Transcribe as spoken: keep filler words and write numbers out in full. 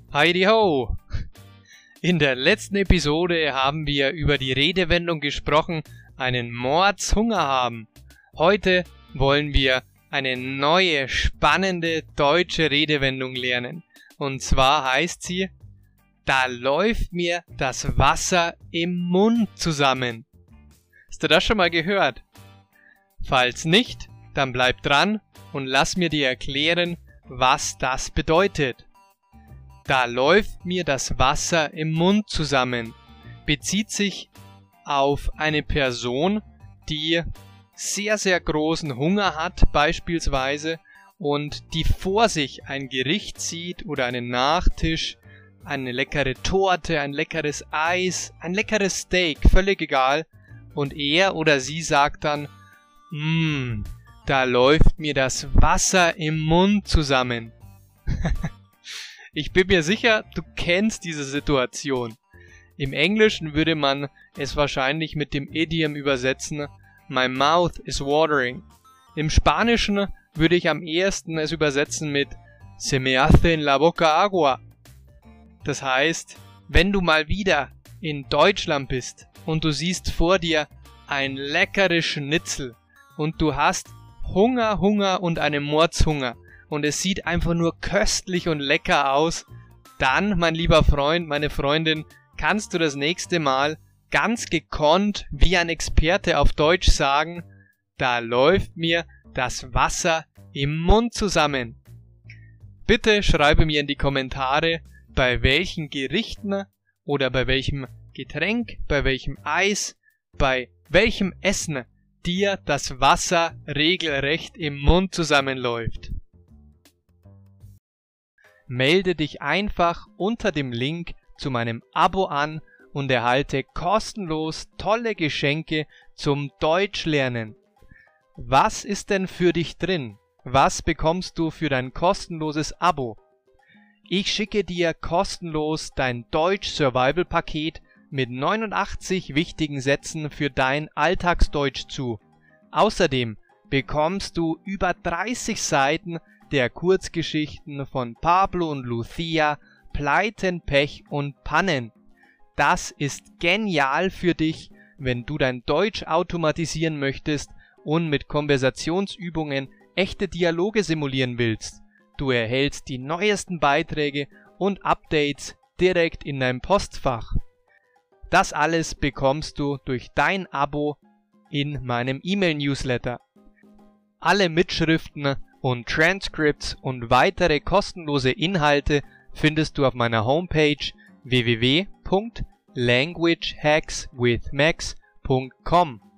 Heidi ho! In der letzten Episode haben wir über die Redewendung gesprochen, einen Mordshunger haben. Heute wollen wir eine neue, spannende deutsche Redewendung lernen. Und zwar heißt sie, da läuft mir das Wasser im Mund zusammen. Hast du das schon mal gehört? Falls nicht, dann bleib dran und lass mir dir erklären, was das bedeutet. Da läuft mir das Wasser im Mund zusammen, bezieht sich auf eine Person, die sehr, sehr großen Hunger hat beispielsweise und die vor sich ein Gericht sieht oder einen Nachtisch, eine leckere Torte, ein leckeres Eis, ein leckeres Steak, völlig egal. Und er oder sie sagt dann, Mmm, da läuft mir das Wasser im Mund zusammen. Ich bin mir sicher, du kennst diese Situation. Im Englischen würde man es wahrscheinlich mit dem Idiom übersetzen, My mouth is watering. Im Spanischen würde ich am ehesten es übersetzen mit Se me hace en la boca agua. Das heißt, wenn du mal wieder in Deutschland bist und du siehst vor dir ein leckeres Schnitzel und du hast Hunger, Hunger und einen Mordshunger und es sieht einfach nur köstlich und lecker aus, dann, mein lieber Freund, meine Freundin, kannst du das nächste Mal ganz gekonnt wie ein Experte auf Deutsch sagen, da läuft mir das Wasser im Mund zusammen. Bitte schreibe mir in die Kommentare, bei welchen Gerichten oder bei welchem Getränk, bei welchem Eis, bei welchem Essen dir das Wasser regelrecht im Mund zusammenläuft. Melde dich einfach unter dem Link zu meinem Abo an und erhalte kostenlos tolle Geschenke zum Deutschlernen. Was ist denn für dich drin? Was bekommst du für dein kostenloses Abo? Ich schicke dir kostenlos dein Deutsch-Survival-Paket mit neunundachtzig wichtigen Sätzen für dein Alltagsdeutsch zu. Außerdem bekommst du über dreißig Seiten der Kurzgeschichten von Pablo und Lucia, Pleiten, Pech und Pannen. Das ist genial für dich, wenn du dein Deutsch automatisieren möchtest und mit Konversationsübungen echte Dialoge simulieren willst. Du erhältst die neuesten Beiträge und Updates direkt in dein Postfach. Das alles bekommst du durch dein Abo in meinem E-Mail-Newsletter. Alle Mitschriften und Transcripts und weitere kostenlose Inhalte findest du auf meiner Homepage w w w punkt language hacks with max punkt com.